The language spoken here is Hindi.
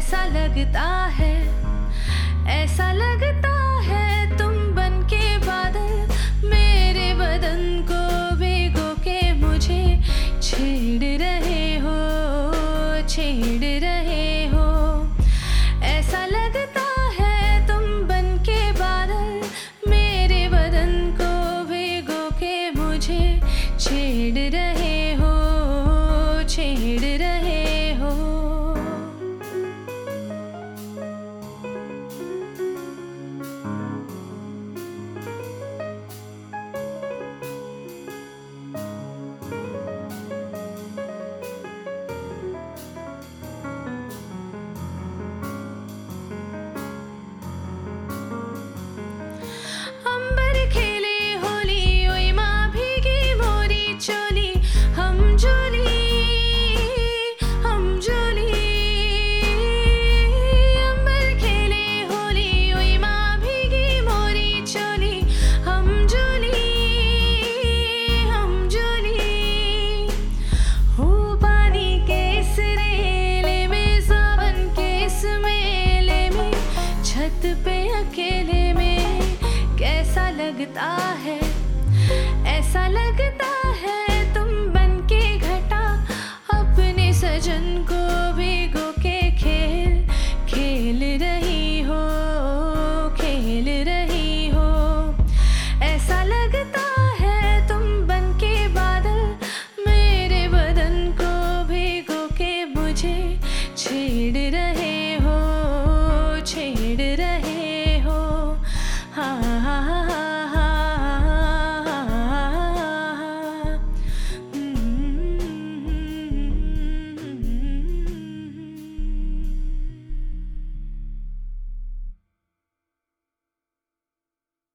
ऐसा लगता है, ऐसा लगता है तुम बनके बादल मेरे बदन को भिगो के मुझे छेड़ रहे हो, छेड़ रहे हो। ऐसा लगता है तुम बनके बादल मेरे बदन को भिगो के मुझे छेड़ रहे हो, छेड़ रहे हो। अंबर खेले होली, ओई माँ भीगी मोरी चोली, हम झूली, हम झूली। अंबर खेले होली, ओई माँ भीगी मोरी चोली, हम झूली, हम झूली। हो पानी के इस रेले में, सावन के इस मेले में, छत पे अकेले में कैसा लगता है, ऐसा लगता